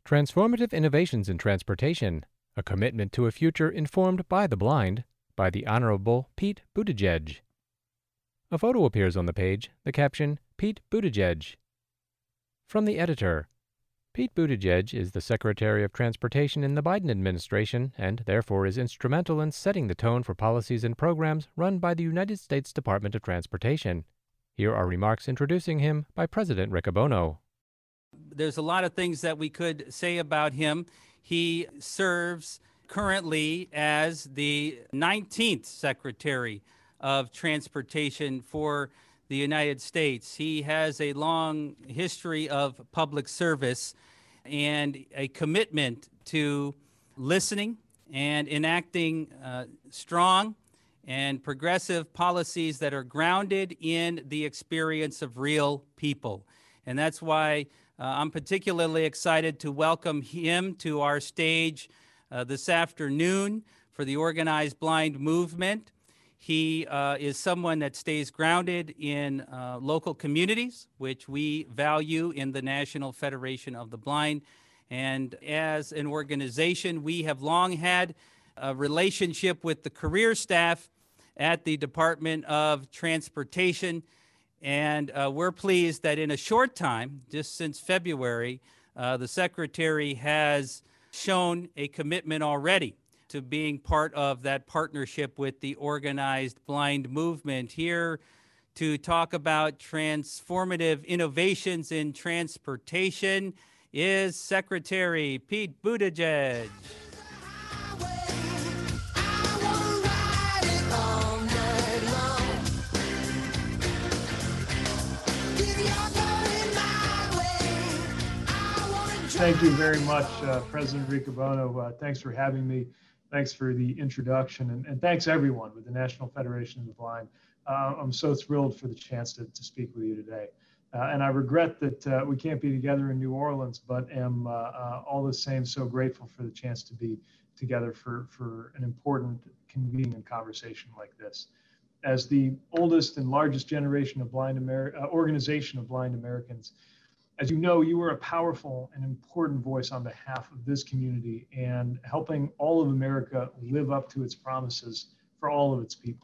Transformative Innovations in Transportation, a Commitment to a Future Informed by the Blind, by the Honorable Pete Buttigieg. A photo appears on the page, the caption, Pete Buttigieg. From the editor, Pete Buttigieg is the Secretary of Transportation in the Biden administration and therefore is instrumental in setting the tone for policies and programs run by the United States Department of Transportation. Here are remarks introducing him by President Riccobono. There's a lot of things that we could say about him. He serves currently as the 19th Secretary of Transportation for the United States. He has a long history of public service and a commitment to listening and enacting strong and progressive policies that are grounded in the experience of real people. And that's why I'm particularly excited to welcome him to our stage this afternoon for the Organized Blind Movement. He is someone that stays grounded in local communities, which we value in the National Federation of the Blind. And as an organization, we have long had a relationship with the career staff at the Department of Transportation. And we're pleased that in a short time, just since February, the Secretary has shown a commitment already to being part of that partnership with the Organized Blind Movement. Here to talk about transformative innovations in transportation is Secretary Pete Buttigieg. Thank you very much, President Riccobono. Thanks for having me. Thanks for the introduction, and thanks everyone with the National Federation of the Blind. I'm so thrilled for the chance to speak with you today. And I regret that we can't be together in New Orleans, but am all the same so grateful for the chance to be together for an important, convenient conversation like this. As the oldest and largest generation of organization of blind Americans, as you know, you are a powerful and important voice on behalf of this community and helping all of America live up to its promises for all of its people.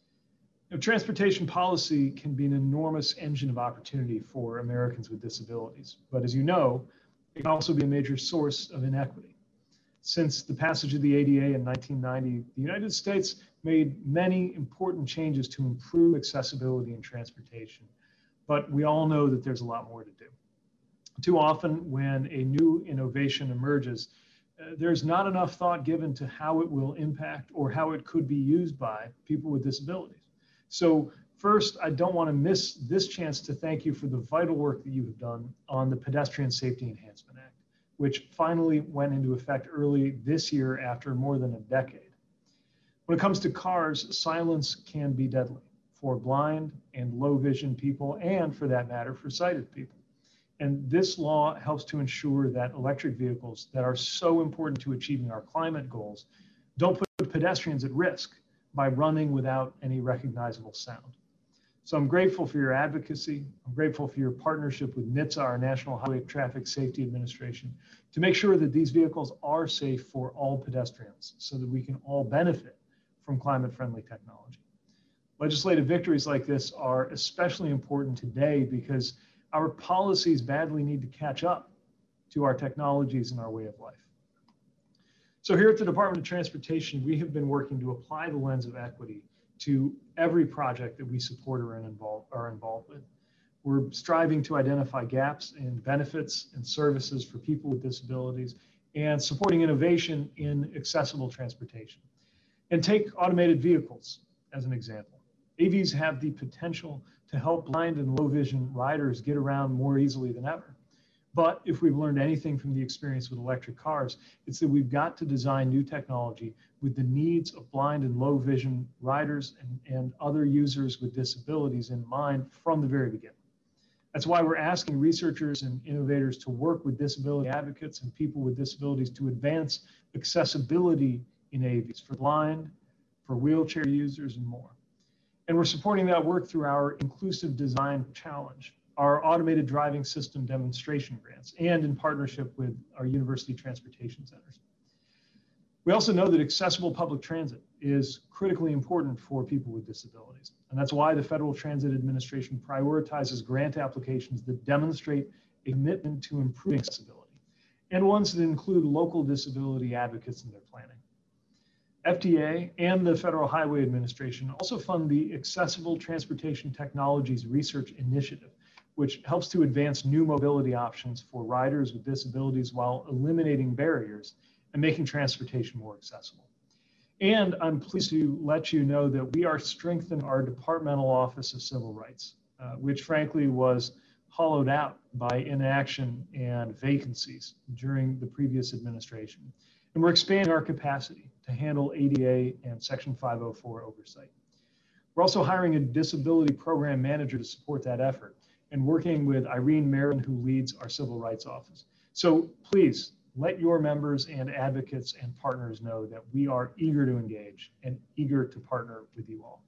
You know, transportation policy can be an enormous engine of opportunity for Americans with disabilities. But as you know, it can also be a major source of inequity. Since the passage of the ADA in 1990, the United States made many important changes to improve accessibility in transportation. But we all know that there's a lot more to do. Too often, when a new innovation emerges, there's not enough thought given to how it will impact or how it could be used by people with disabilities. So first, I don't want to miss this chance to thank you for the vital work that you have done on the Pedestrian Safety Enhancement Act, which finally went into effect early this year after more than a decade. When it comes to cars, silence can be deadly for blind and low vision people, and for that matter, for sighted people. And this law helps to ensure that electric vehicles that are so important to achieving our climate goals don't put pedestrians at risk by running without any recognizable sound. So I'm grateful for your advocacy. I'm grateful for your partnership with NHTSA, our National Highway Traffic Safety Administration, to make sure that these vehicles are safe for all pedestrians so that we can all benefit from climate-friendly technology. Legislative victories like this are especially important today because our policies badly need to catch up to our technologies and our way of life. So here at the Department of Transportation, we have been working to apply the lens of equity to every project that we support or are involved with. We're striving to identify gaps in benefits and services for people with disabilities and supporting innovation in accessible transportation. And take automated vehicles as an example. AVs have the potential to help blind and low vision riders get around more easily than ever. But if we've learned anything from the experience with electric cars, it's that we've got to design new technology with the needs of blind and low vision riders and other users with disabilities in mind from the very beginning. That's why we're asking researchers and innovators to work with disability advocates and people with disabilities to advance accessibility in AVs for blind, for wheelchair users, and more. And we're supporting that work through our Inclusive Design Challenge, our automated driving system demonstration grants, and in partnership with our university transportation centers. We also know that accessible public transit is critically important for people with disabilities. And that's why the Federal Transit Administration prioritizes grant applications that demonstrate a commitment to improving accessibility, and ones that include local disability advocates in their planning. FTA and the Federal Highway Administration also fund the Accessible Transportation Technologies Research Initiative, which helps to advance new mobility options for riders with disabilities while eliminating barriers and making transportation more accessible. And I'm pleased to let you know that we are strengthening our Departmental Office of Civil Rights, which frankly was hollowed out by inaction and vacancies during the previous administration. And we're expanding our capacity to handle ADA and Section 504 oversight. We're also hiring a disability program manager to support that effort and working with Irene Marin, who leads our Civil Rights Office. So please let your members and advocates and partners know that we are eager to engage and eager to partner with you all.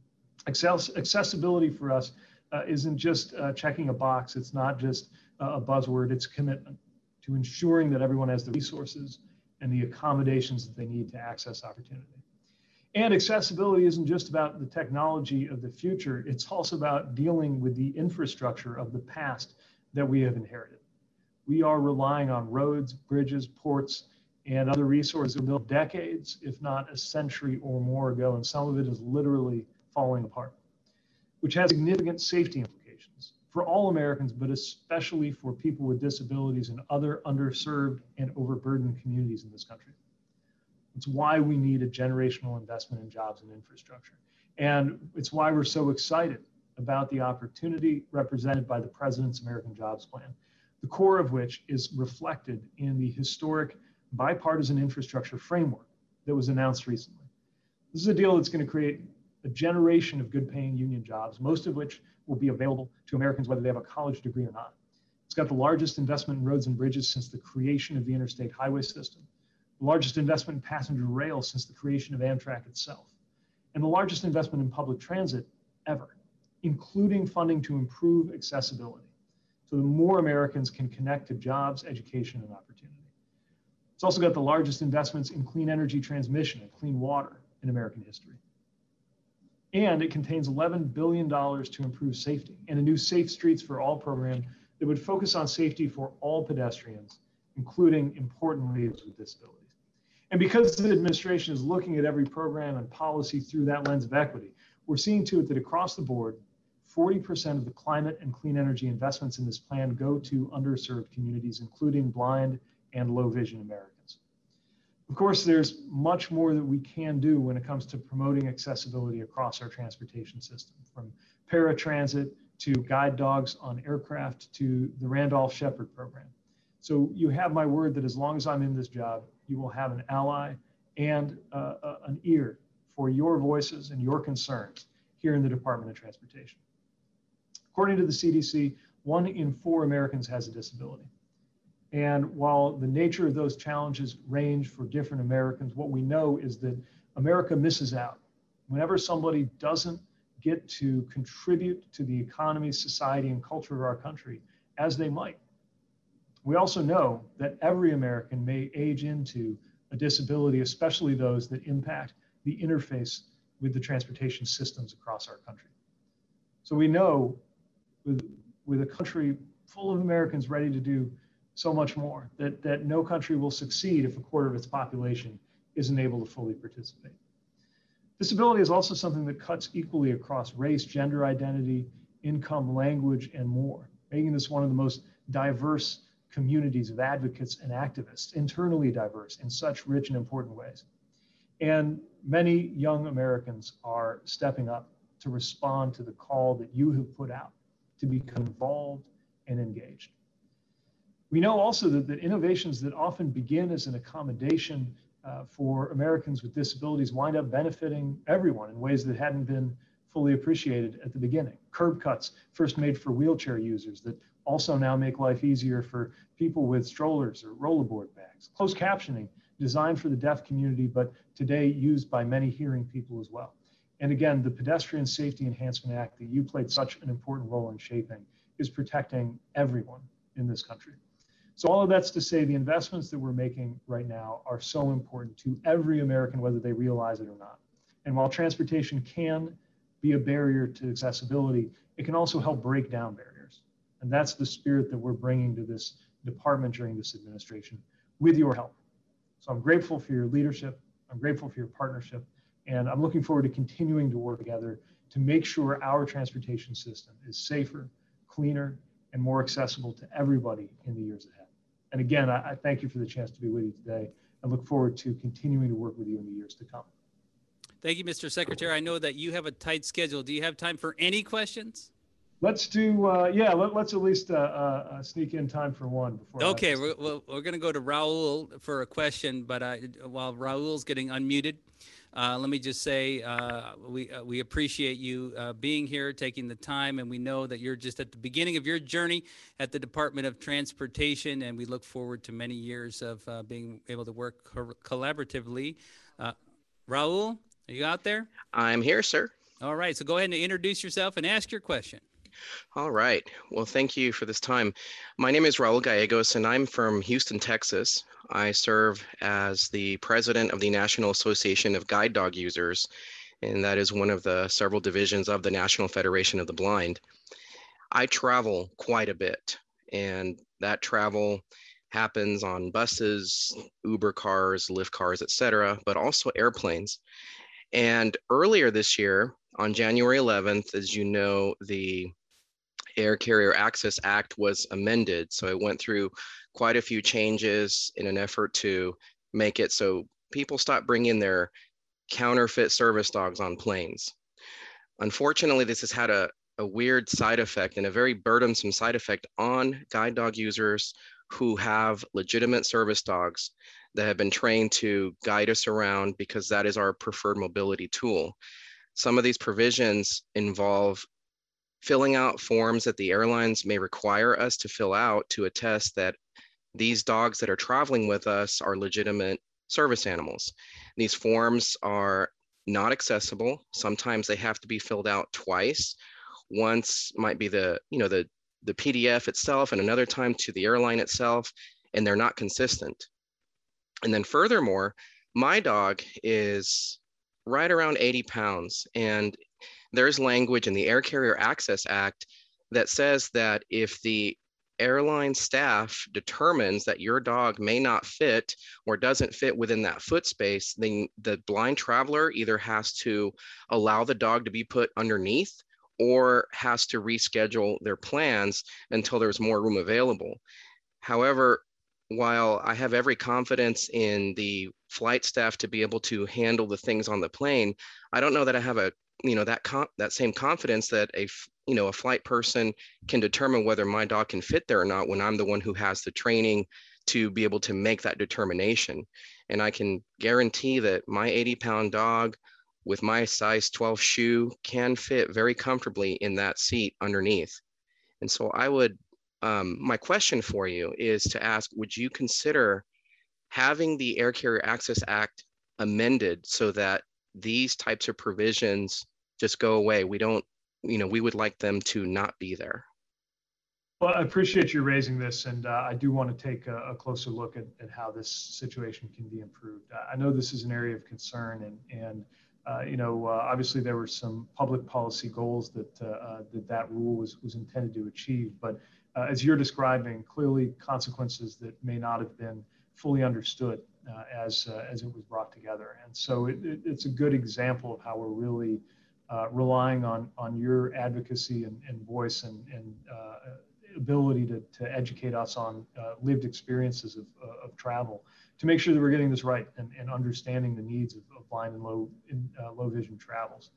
Accessibility for us isn't just checking a box. It's not just a buzzword. It's a commitment to ensuring that everyone has the resources and the accommodations that they need to access opportunity. And accessibility isn't just about the technology of the future. It's also about dealing with the infrastructure of the past that we have inherited. We are relying on roads, bridges, ports, and other resources built decades, if not a century or more ago, and some of it is literally falling apart, which has significant safety implications for all Americans, but especially for people with disabilities and other underserved and overburdened communities in this country. It's why we need a generational investment in jobs and infrastructure. And it's why we're so excited about the opportunity represented by the President's American Jobs Plan, the core of which is reflected in the historic bipartisan infrastructure framework that was announced recently. This is a deal that's going to create a generation of good paying union jobs, most of which will be available to Americans whether they have a college degree or not. It's got the largest investment in roads and bridges since the creation of the interstate highway system, the largest investment in passenger rail since the creation of Amtrak itself, and the largest investment in public transit ever, including funding to improve accessibility so that more Americans can connect to jobs, education, and opportunity. It's also got the largest investments in clean energy transmission and clean water in American history. And it contains $11 billion to improve safety and a new Safe Streets for All program that would focus on safety for all pedestrians, including, importantly, those with disabilities. And because the administration is looking at every program and policy through that lens of equity, we're seeing to it that across the board, 40% of the climate and clean energy investments in this plan go to underserved communities, including blind and low vision Americans. Of course, there's much more that we can do when it comes to promoting accessibility across our transportation system, from paratransit to guide dogs on aircraft to the Randolph-Shepard program. So you have my word that as long as I'm in this job, you will have an ally and an ear for your voices and your concerns here in the Department of Transportation. According to the CDC, 1 in 4 Americans has a disability. And while the nature of those challenges range for different Americans, what we know is that America misses out whenever somebody doesn't get to contribute to the economy, society, and culture of our country as they might. We also know that every American may age into a disability, especially those that impact the interface with the transportation systems across our country. So we know with a country full of Americans ready to do so much more, that no country will succeed if a quarter of its population isn't able to fully participate. Disability is also something that cuts equally across race, gender identity, income, language, and more, making this one of the most diverse communities of advocates and activists, internally diverse in such rich and important ways. And many young Americans are stepping up to respond to the call that you have put out to become involved and engaged. We know also that innovations that often begin as an accommodation for Americans with disabilities wind up benefiting everyone in ways that hadn't been fully appreciated at the beginning. Curb cuts, first made for wheelchair users, that also now make life easier for people with strollers or rollerboard bags. Closed captioning, designed for the deaf community, but today used by many hearing people as well. And again, the Pedestrian Safety Enhancement Act that you played such an important role in shaping is protecting everyone in this country. So all of that's to say the investments that we're making right now are so important to every American, whether they realize it or not. And while transportation can be a barrier to accessibility, it can also help break down barriers. And that's the spirit that we're bringing to this department during this administration with your help. So I'm grateful for your leadership. I'm grateful for your partnership. And I'm looking forward to continuing to work together to make sure our transportation system is safer, cleaner, and more accessible to everybody in the years ahead. And again, I thank you for the chance to be with you today and look forward to continuing to work with you in the years to come. Thank you, Mr. Secretary. I know that you have a tight schedule. Do you have time for any questions? Let's do, let's at least sneak in time for one before. Okay, we're going to go to Raul for a question, but while Raul's getting unmuted, let me just say we appreciate you being here, taking the time, and we know that you're just at the beginning of your journey at the Department of Transportation, and we look forward to many years of being able to work collaboratively. Raul, are you out there? I'm here, sir. All right, so go ahead and introduce yourself and ask your question. All right. Well, thank you for this time. My name is Raul Gallegos, and I'm from Houston, Texas. I serve as the president of the National Association of Guide Dog Users, and that is one of the several divisions of the National Federation of the Blind. I travel quite a bit, and that travel happens on buses, Uber cars, Lyft cars, etc., but also airplanes. And earlier this year, on January 11th, as you know, the Air Carrier Access Act was amended. So it went through quite a few changes in an effort to make it so people stop bringing their counterfeit service dogs on planes. Unfortunately, this has had a weird side effect and a very burdensome side effect on guide dog users who have legitimate service dogs that have been trained to guide us around because that is our preferred mobility tool. Some of these provisions involve filling out forms that the airlines may require us to fill out to attest that these dogs that are traveling with us are legitimate service animals. These forms are not accessible. Sometimes they have to be filled out twice. Once might be the PDF itself, and another time to the airline itself, and they're not consistent. And then furthermore, my dog is right around 80 pounds, and there's language in the Air Carrier Access Act that says that if the airline staff determines that your dog may not fit or doesn't fit within that foot space, then the blind traveler either has to allow the dog to be put underneath or has to reschedule their plans until there's more room available. However, while I have every confidence in the flight staff to be able to handle the things on the plane, I don't know that I have that same confidence that a flight person can determine whether my dog can fit there or not when I'm the one who has the training to be able to make that determination. And I can guarantee that my 80-pound dog with my size 12 shoe can fit very comfortably in that seat underneath. And so I would, my question for you is to ask, would you consider having the Air Carrier Access Act amended so that these types of provisions just go away? We would like them to not be there. Well, I appreciate you raising this, and I do want to take a closer look at how this situation can be improved. I know this is an area of concern, and obviously there were some public policy goals that rule was intended to achieve, but as you're describing, clearly consequences that may not have been fully understood as it was brought together. And so it's a good example of how we're really relying on your advocacy and voice and ability to educate us on lived experiences of travel to make sure that we're getting this right and understanding the needs of blind and low vision travelers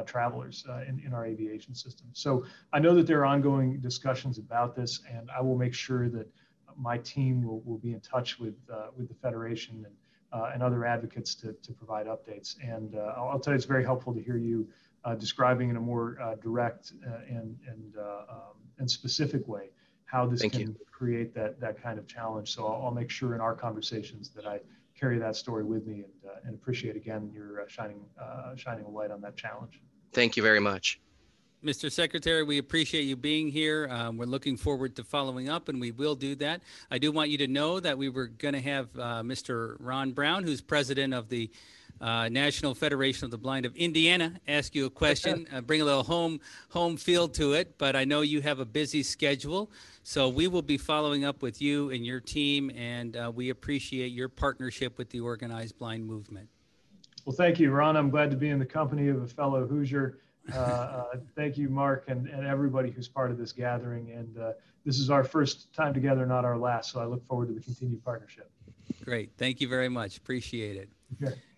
in our aviation system. So I know that there are ongoing discussions about this, and I will make sure that my team will be in touch with the Federation and other advocates to provide updates. And I'll tell you, it's very helpful to hear you describing in a more direct and specific way how this can create that kind of challenge. So I'll make sure in our conversations that I carry that story with me and appreciate again your shining a light on that challenge. Thank you very much. Mr. Secretary, we appreciate you being here. We're looking forward to following up, and we will do that. I do want you to know that we were going to have Mr. Ron Brown, who's president of the National Federation of the Blind of Indiana, ask you a question, bring a little home feel to it, but I know you have a busy schedule, so we will be following up with you and your team, and we appreciate your partnership with the organized blind movement. Well, thank you, Ron. I'm glad to be in the company of a fellow Hoosier. Thank you, Mark, and everybody who's part of this gathering. And this is our first time together, not our last, so I look forward to the continued partnership. Great. Thank you very much. Appreciate it. Okay.